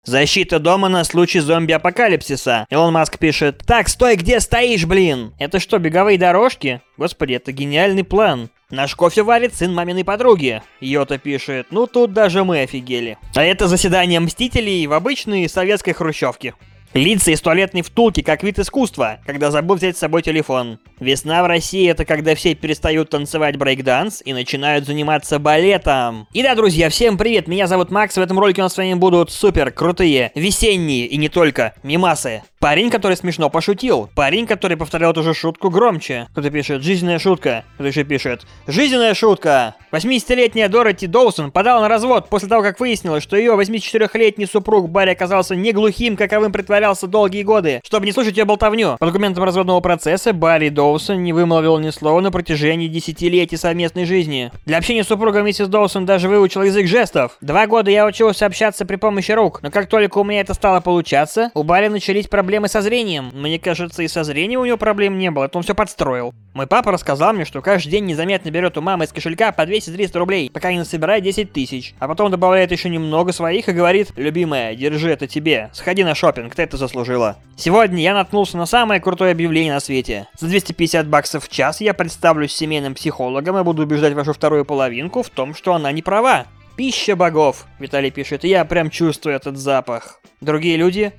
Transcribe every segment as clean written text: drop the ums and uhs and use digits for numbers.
Защита дома на случай зомби-апокалипсиса. Илон Маск пишет: так, стой, где стоишь, блин? Это что, беговые дорожки? Господи, это гениальный план. Наш кофе варит сын маминой подруги. Йота пишет: ну тут даже мы офигели. А это заседание Мстителей в обычной советской хрущевке. Лица из туалетной втулки как вид искусства, когда забыл взять с собой телефон. Весна в России — это когда все перестают танцевать брейк-данс и начинают заниматься балетом. И да, друзья, всем привет, меня зовут Макс, в этом ролике у нас с вами будут супер крутые, весенние и не только мемасы. Парень, который смешно пошутил. Парень, который повторял ту же шутку громче. Кто-то пишет «жизненная шутка». Кто-то еще пишет «жизненная шутка». 80-летняя Дороти Доусон подала на развод после того, как выяснилось, что ее 84-летний супруг Барри оказался не глухим, каковым притворялся долгие годы. Чтобы не слушать ее болтовню, по документам разводного процесса Барри Доусон не вымолвил ни слова на протяжении десятилетий совместной жизни. Для общения с супругом миссис Доусон даже выучил язык жестов. 2 года я учился общаться при помощи рук, но как только у меня это стало получаться, у Барри начались проблемы со зрением. Мне кажется, и со зрением у него проблем не было, это он все подстроил. Мой папа рассказал мне, что каждый день незаметно берет у мамы из кошелька по 200-300 рублей, пока не насобирает 10 тысяч. А потом добавляет еще немного своих и говорит: любимая, держи это тебе, сходи на шопинг, ты это заслужила. Сегодня я наткнулся на самое крутое объявление на свете. За 250 баксов в час я представлюсь семейным психологом и буду убеждать вашу вторую половинку в том, что она не права. Пища богов, Виталий пишет, я прям чувствую этот запах. Другие люди?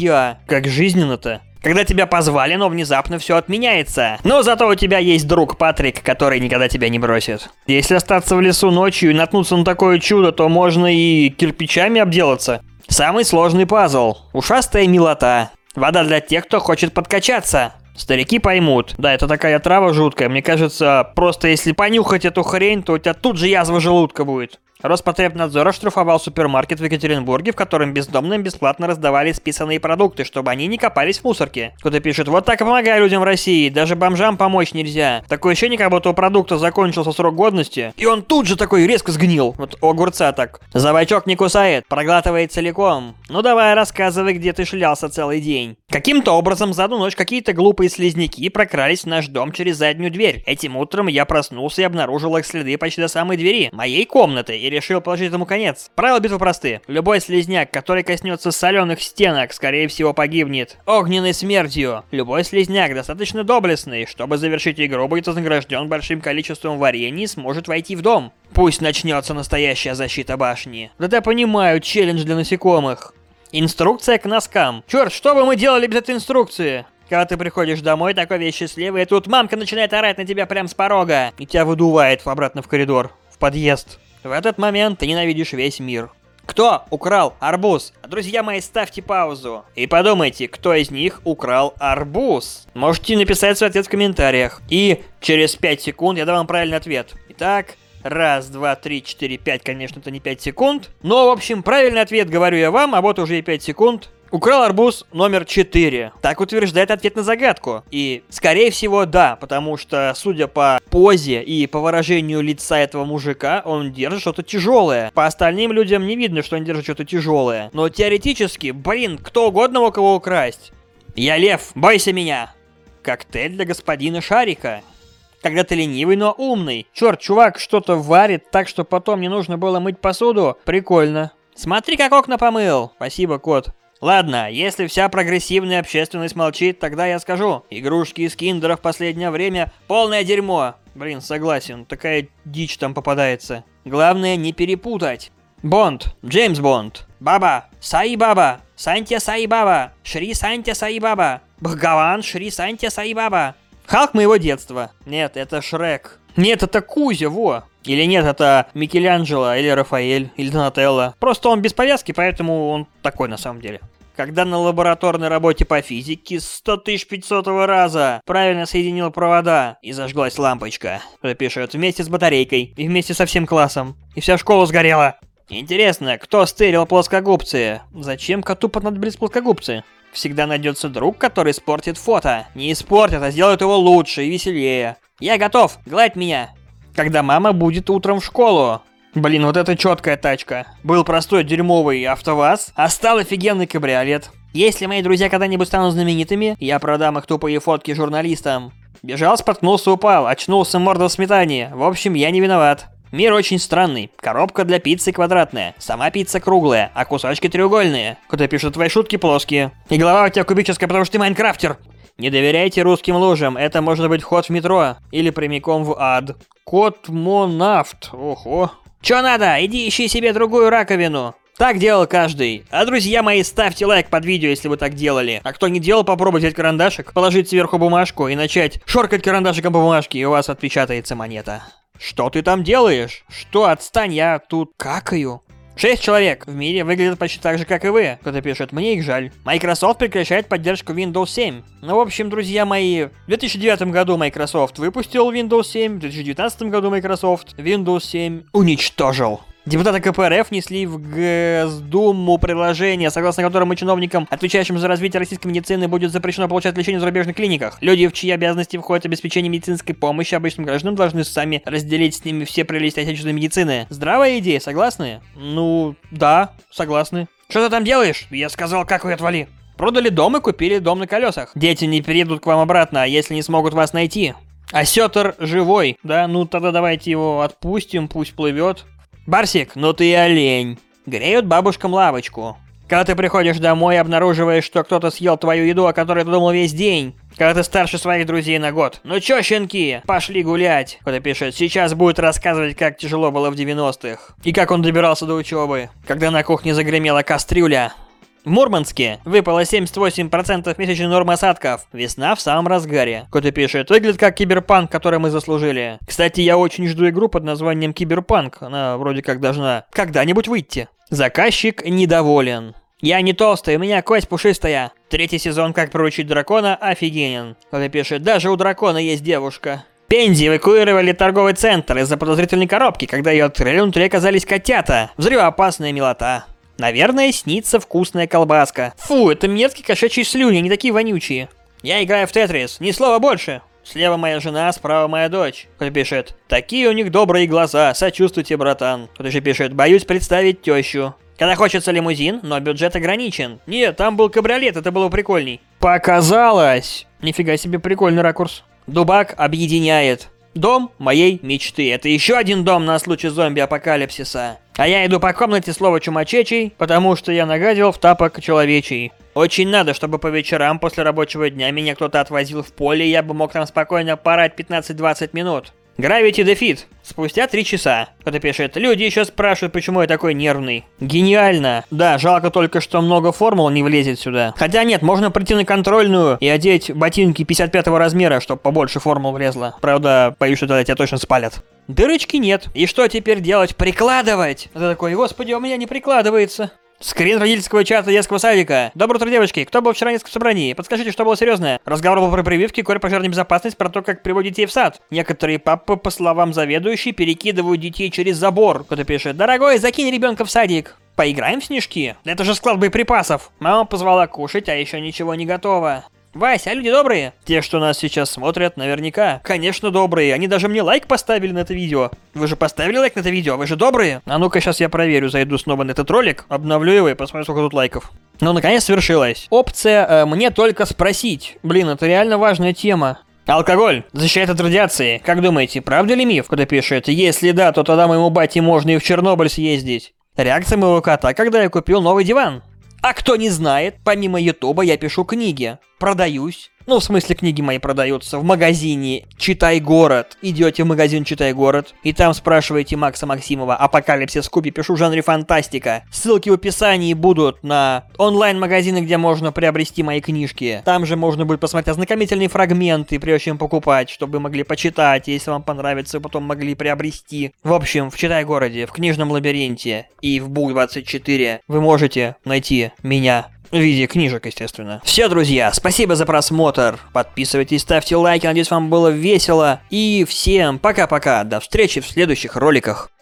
Как жизненно-то. Когда тебя позвали, но внезапно все отменяется. Но зато у тебя есть друг Патрик, который никогда тебя не бросит. Если остаться в лесу ночью и наткнуться на такое чудо, то можно и кирпичами обделаться. Самый сложный пазл. Ушастая милота. Вода для тех, кто хочет подкачаться. Старики поймут. Да, это такая трава жуткая. Мне кажется, просто если понюхать эту хрень, то у тебя тут же язва желудка будет. Роспотребнадзор оштрафовал супермаркет в Екатеринбурге, в котором бездомным бесплатно раздавали списанные продукты, чтобы они не копались в мусорке. Кто-то пишет: вот так и помогаю людям в России, даже бомжам помочь нельзя. Такое ощущение, как будто у продукта закончился срок годности, и он тут же такой резко сгнил. Вот у огурца так. За бочок не кусает, проглатывает целиком. Ну давай, рассказывай, где ты шлялся целый день. Каким-то образом за одну ночь какие-то глупые слизняки прокрались в наш дом через заднюю дверь. Этим утром я проснулся и обнаружил их следы почти до самой двери моей комнаты и решил положить этому конец. Правила битвы просты. Любой слизняк, который коснется соленых стенок, скорее всего погибнет огненной смертью. Любой слизняк достаточно доблестный, чтобы завершить игру, будет вознагражден большим количеством варенья и сможет войти в дом. Пусть начнется настоящая защита башни. Да я понимаю, челлендж для насекомых. Инструкция к носкам. Черт, что бы мы делали без этой инструкции? Когда ты приходишь домой, такой весь счастливый, и тут мамка начинает орать на тебя прямо с порога, и тебя выдувает обратно в коридор, в подъезд. В этот момент ты ненавидишь весь мир. Кто украл арбуз? Друзья мои, ставьте паузу и подумайте, кто из них украл арбуз. Можете написать свой ответ в комментариях. И через 5 секунд я дам вам правильный ответ. Итак, 1, 2, 3, 4, 5, конечно, это не 5 секунд. Но, в общем, правильный ответ говорю я вам, а вот уже и 5 секунд. Украл арбуз номер 4. Так утверждает ответ на загадку. И, скорее всего, да, потому что, судя по позе и по выражению лица этого мужика, он держит что-то тяжелое. По остальным людям не видно, что он держит что-то тяжелое. Но теоретически, кто угодно мог его украсть. Я лев, бойся меня. Коктейль для господина Шарика. Когда ты ленивый, но умный. Черт, чувак что-то варит так, что потом не нужно было мыть посуду. Прикольно. Смотри, как окна помыл. Спасибо, кот. Ладно, если вся прогрессивная общественность молчит, тогда я скажу. Игрушки из киндеров в последнее время полное дерьмо. Блин, согласен, такая дичь там попадается. Главное не перепутать. Бонд, Джеймс Бонд. Баба, Саи Баба, Сантья Саи Баба, Шри Сантья Саи Баба, Бхагаван Шри Сантья Саи Баба. Халк моего детства. Нет, это Шрек. Нет, это Кузя, во. Или нет, это Микеланджело, или Рафаэль, или Донателло. Просто он без повязки, поэтому он такой на самом деле. Когда на лабораторной работе по физике 100 500 раза правильно соединил провода и зажглась лампочка. Кто пишет вместе с батарейкой и вместе со всем классом. И вся школа сгорела. Интересно, кто стырил плоскогубцы? Зачем коту понадобились плоскогубцы? Всегда найдется друг, который испортит фото. Не испортит, а сделает его лучше и веселее. Я готов, гладь меня. Когда мама будет утром в школу. Блин, вот это четкая тачка. Был простой дерьмовый АвтоВАЗ, а стал офигенный кабриолет. Если мои друзья когда-нибудь станут знаменитыми, я продам их тупые фотки журналистам. Бежал, споткнулся, упал, очнулся, морда в сметане. В общем, я не виноват. Мир очень странный. Коробка для пиццы квадратная, сама пицца круглая, а кусочки треугольные. Кто-то пишет, твои шутки плоские. И голова у тебя кубическая, потому что ты майнкрафтер. Не доверяйте русским лужам, это может быть вход в метро или прямиком в ад. Кот-монавт, ого. Чё надо? Иди ищи себе другую раковину. Так делал каждый. А друзья мои, ставьте лайк под видео, если вы так делали. А кто не делал, попробуйте взять карандашик, положить сверху бумажку и начать шоркать карандашиком по бумажке, и у вас отпечатается монета. Что ты там делаешь? Что, отстань, я тут какаю. 6 человек в мире выглядят почти так же, как и вы. Кто-то пишет, мне их жаль. Microsoft прекращает поддержку Windows 7. Ну, в общем, друзья мои, в 2009 году Microsoft выпустил Windows 7, в 2019 году Microsoft Windows 7 уничтожил. Депутаты КПРФ внесли в Госдуму предложение, согласно которому чиновникам, отвечающим за развитие российской медицины, будет запрещено получать лечение в зарубежных клиниках. Люди, в чьи обязанности входит обеспечение медицинской помощи обычным гражданам, должны сами разделить с ними все прелести отечественной медицины. Здравая идея, согласны? Ну, да, согласны. Что ты там делаешь? Я сказал, какую отвали. Продали дом и купили дом на колесах. Дети не перейдут к вам обратно, если не смогут вас найти. Осетр живой, да? Ну тогда давайте его отпустим, пусть плывет. Барсик, ну ты олень. Греют бабушкам лавочку. Когда ты приходишь домой и обнаруживаешь, что кто-то съел твою еду, о которой ты думал весь день. Когда ты старше своих друзей на год. Ну чё, щенки, пошли гулять. Кто-то пишет, сейчас будет рассказывать, как тяжело было в 90-х. И как он добирался до учебы. Когда на кухне загремела кастрюля. В Мурманске выпало 78% месячной нормы осадков. Весна в самом разгаре. Кто-то пишет, выглядит как киберпанк, который мы заслужили. Кстати, я очень жду игру под названием Киберпанк. Она вроде как должна когда-нибудь выйти. Заказчик недоволен. Я не толстый, у меня кость пушистая. 3-й сезон «Как приручить дракона» офигенен. Кто-то пишет, даже у дракона есть девушка. Пензи эвакуировали торговый центр из-за подозрительной коробки, когда ее открыли, внутри оказались котята. Взрывоопасная милота. Наверное, снится вкусная колбаска. Фу, это мерзкие кошачьи слюни, они такие вонючие. Я играю в Тетрис, ни слова больше. Слева моя жена, справа моя дочь. Кто-то пишет, такие у них добрые глаза, сочувствуйте, братан. Кто-то же пишет, боюсь представить тещу. Когда хочется лимузин, но бюджет ограничен. Нет, там был кабриолет, это было прикольней. Показалось. Нифига себе прикольный ракурс. Дубак объединяет. Дом моей мечты. Это еще один дом на случай зомби-апокалипсиса. А я иду по комнате слова чумачечий, потому что я нагадил в тапок человечий. Очень надо, чтобы по вечерам после рабочего дня меня кто-то отвозил в поле, и я бы мог там спокойно порать 15-20 минут. Gravity Defeat. Спустя 3 часа. Кто-то пишет, люди еще спрашивают, почему я такой нервный. Гениально. Да, жалко только, что много формул не влезет сюда. Хотя нет, можно прийти на контрольную и одеть ботинки 55-го размера, чтобы побольше формул влезло. Правда, боюсь, что тогда тебя точно спалят. Дырочки нет. И что теперь делать? Прикладывать! Ты такой, господи, у меня не прикладывается. Скрин родительского чата детского садика. Доброе утро, девочки. Кто был вчера на детском собрании? Подскажите, что было серьезное? Разговор был про прививки, корь пожарной безопасность, про то, как приводить детей в сад. Некоторые папы, по словам заведующей, перекидывают детей через забор. Кто-то пишет, дорогой, закинь ребенка в садик. Поиграем в снежки? Это же склад боеприпасов. Мама позвала кушать, а еще ничего не готово. Вася, а люди добрые? Те, что нас сейчас смотрят, наверняка. Конечно, добрые. Они даже мне лайк поставили на это видео. Вы же поставили лайк на это видео? Вы же добрые? А ну-ка, сейчас я проверю. Зайду снова на этот ролик, обновлю его и посмотрю, сколько тут лайков. Ну, наконец, свершилось. Опция «Мне только спросить». Блин, это реально важная тема. Алкоголь защищает от радиации. Как думаете, правда ли миф? Кто-то пишет, если да, то тогда моему бате можно и в Чернобыль съездить. Реакция моего кота, когда я купил новый диван. А кто не знает, помимо Ютуба я пишу книги. Продаюсь. Ну, в смысле, книги мои продаются в магазине «Читай город». Идете в магазин «Читай город» и там спрашиваете Макса Максимова «Апокалипсис Куби», пишу в жанре фантастика. Ссылки в описании будут на онлайн-магазины, где можно приобрести мои книжки. Там же можно будет посмотреть ознакомительные фрагменты, прежде чем покупать, чтобы вы могли почитать, если вам понравится, потом могли приобрести. В общем, в «Читай городе», в книжном лабиринте и в Бук24 вы можете найти меня. В виде книжек, естественно. Все, друзья, спасибо за просмотр. Подписывайтесь, ставьте лайки, надеюсь, вам было весело. И всем пока-пока. До встречи в следующих роликах.